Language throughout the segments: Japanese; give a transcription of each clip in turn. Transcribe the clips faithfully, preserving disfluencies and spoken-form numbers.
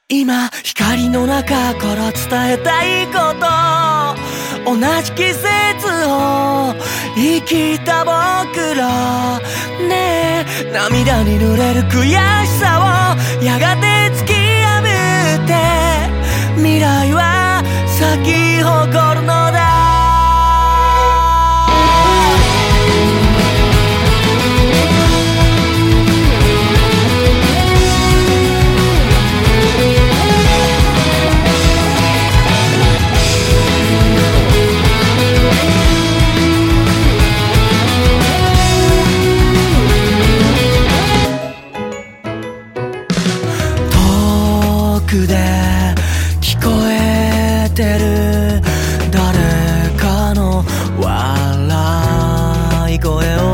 今光の中から伝えたいこと、同じ季節を生きた僕らねえ、涙に濡れる悔しさをやがて突き破って未来は咲き誇るのだ。で聞こえてる誰かの笑い声を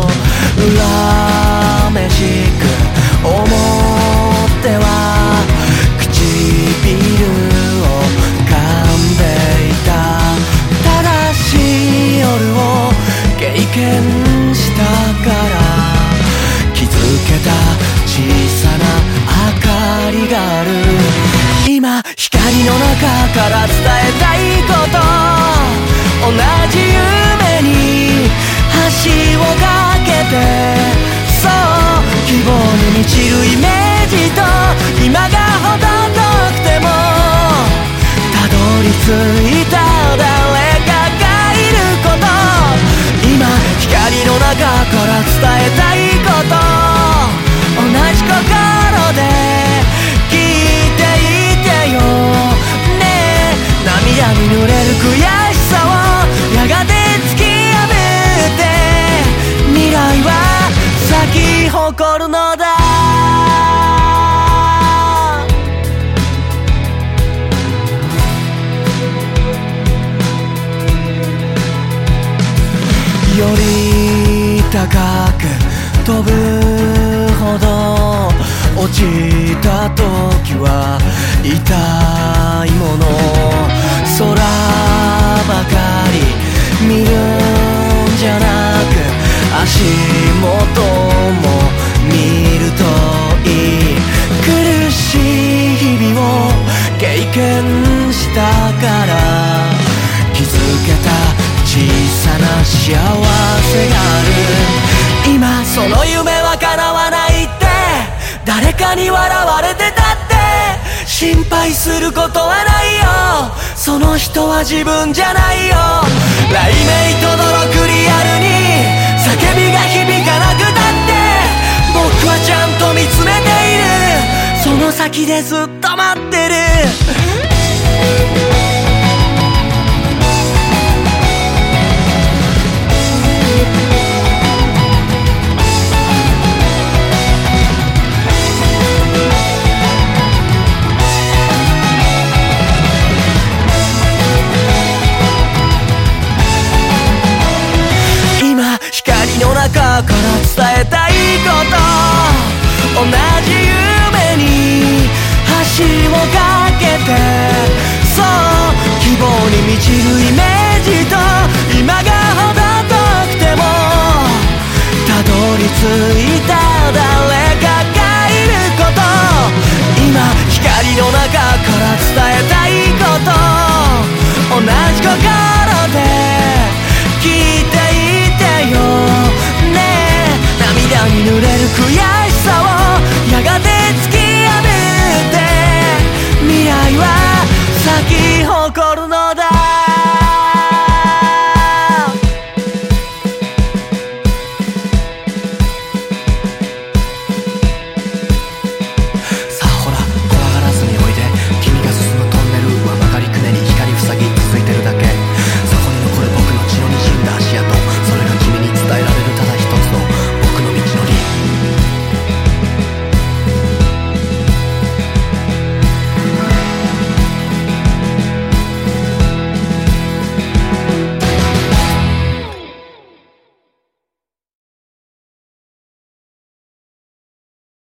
恨めしく思っては唇を噛んでいた。正しい夜を経験したから気づけた小さな明かりがある。今光の中から伝えたいこと、同じ夢に橋を架けて、そう希望に満ちるイメージと今がほど遠くてもたどり着いた誰かがいること、今光の中から伝えたいこと、同じ心で聞いていてよねえ、涙に濡れる悔しさをやがて突き破って未来は咲き誇るのだ。より高く飛ぶほど落ちた時は痛いもの、空ばかり見るんじゃなく足元も見るといい。苦しい日々を経験したから気づけた小さな幸せがある。今その夢は叶わないって誰かに笑われてたって心配することはないよ、その人は自分じゃないよ。雷鳴とどろくリアルに叫びが響かなくたって僕はちゃんと見つめている、その先でずっと待ってる。